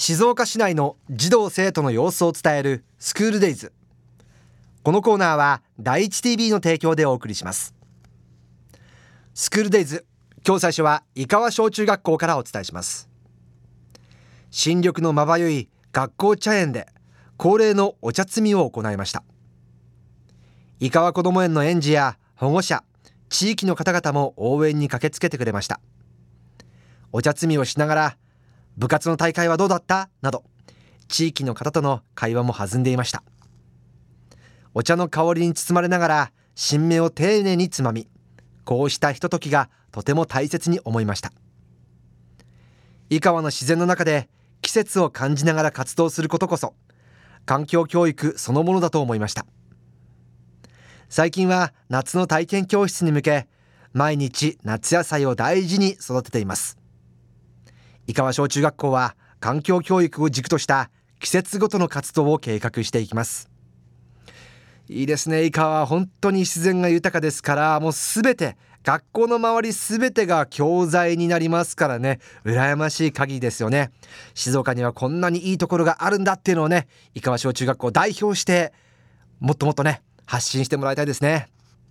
静岡市内の児童生徒の様子を伝えるスクールデイズ。このコーナーは第一 TV の提供でお送りします。スクールデイズ、今日最初は井川小中学校からお伝えします。新緑のまばゆい学校茶園で恒例のお茶摘みを行いました。井川こども園の園児や保護者、地域の方々も応援に駆けつけてくれました。お茶摘みをしながら、部活の大会はどうだったなど、地域の方との会話も弾んでいました。お茶の香りに包まれながら新芽を丁寧につまみ、こうしたひとときがとても大切に思いました。井川の自然の中で季節を感じながら活動することこそ環境教育そのものだと思いました。最近は夏の体験教室に向け、毎日夏野菜を大事に育てています。井川小中学校は環境教育を軸とした季節ごとの活動を計画していきます。いいですね。井川は本当に自然が豊かですから、もうすべて、学校の周りすべてが教材になりますからね、羨ましい限りですよね。静岡にはこんなにいいところがあるんだっていうのをね、井川小中学校を代表してもっともっとね、発信してもらいたいですね。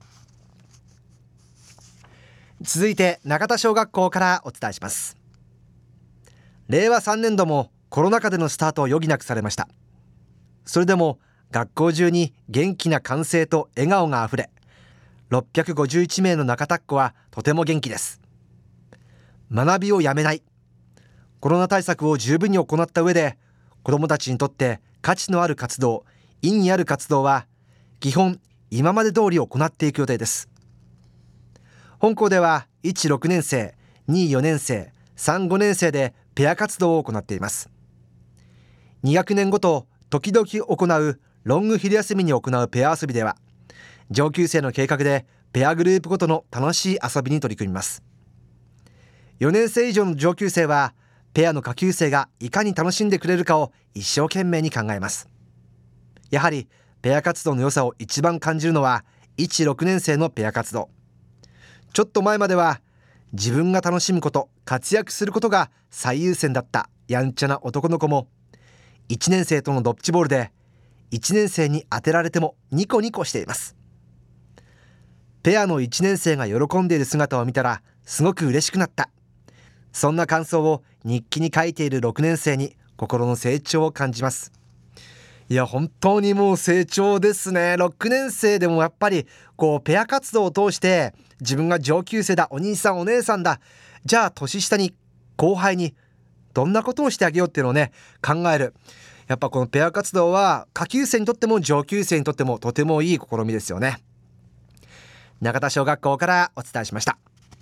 続いて中田小学校からお伝えします。令和3年度もコロナ禍でのスタートを余儀なくされました。それでも学校中に元気な歓声と笑顔があふれ、651名の中田っ子はとても元気です。学びをやめない、コロナ対策を十分に行った上で、子どもたちにとって価値のある活動、意義ある活動は基本今まで通り行っていく予定です。本校では1、6年生、2、4年生、3、5年生でペア活動を行っています。2学年ごと時々行うロング昼休みに行うペア遊びでは、上級生の計画でペアグループごとの楽しい遊びに取り組みます。4年生以上の上級生はペアの下級生がいかに楽しんでくれるかを一生懸命に考えます。やはりペア活動の良さを一番感じるのは1、6年生のペア活動。ちょっと前までは自分が楽しむこと、活躍することが最優先だったやんちゃな男の子も、1年生とのドッジボールで1年生に当てられてもニコニコしています。ペアの1年生が喜んでいる姿を見たらすごく嬉しくなった、そんな感想を日記に書いている6年生に心の成長を感じます。いや本当にもう成長ですね。6年生でもやっぱりペア活動を通して、自分が上級生だ、お兄さんお姉さんだ、じゃあ年下に後輩にどんなことをしてあげようっていうのをね、考える。やっぱこのペア活動は下級生にとっても上級生にとってもとてもいい試みですよね。中田小学校からお伝えしました。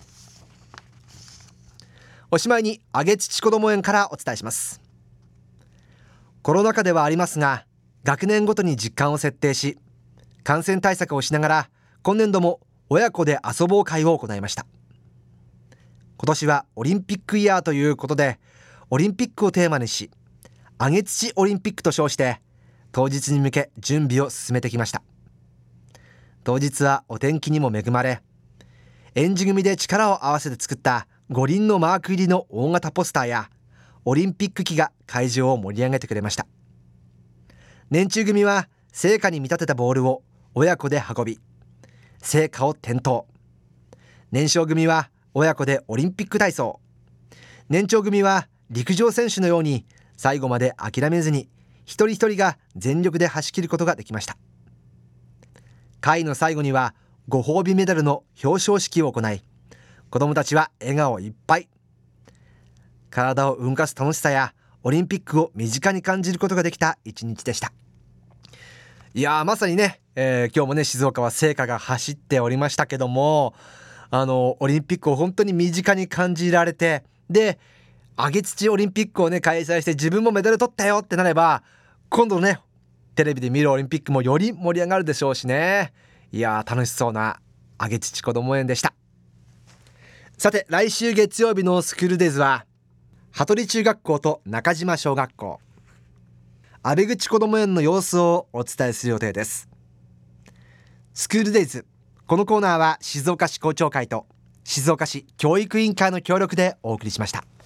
おしまいに上土こども園からお伝えします。コロナ禍ではありますが、学年ごとに実感を設定し、感染対策をしながら今年度も親子で遊ぼう会を行いました。今年はオリンピックイヤーということで、オリンピックをテーマにし、上土オリンピックと称して当日に向け準備を進めてきました。当日はお天気にも恵まれ、園児組で力を合わせて作った五輪のマーク入りの大型ポスターやオリンピック旗が会場を盛り上げてくれました。年中組は聖火に見立てたボールを親子で運び、聖火を点灯。年少組は親子でオリンピック体操。年長組は陸上選手のように最後まで諦めずに一人一人が全力で走り切ることができました。会の最後にはご褒美メダルの表彰式を行い、子どもたちは笑顔いっぱい。体を動かす楽しさやオリンピックを身近に感じることができた一日でした。いやまさにね、今日もね静岡は聖火が走っておりましたけども、オリンピックを本当に身近に感じられて、で上土オリンピックをね開催して自分もメダル取ったよってなれば、今度ねテレビで見るオリンピックもより盛り上がるでしょうしね。いや楽しそうな上土こども園でした。さて来週月曜日のスクールデイズは羽鳥中学校と中島小学校、阿部口こども園の様子をお伝えする予定です。スクールデイズ、このコーナーは静岡市校長会と静岡市教育委員会の協力でお送りしました。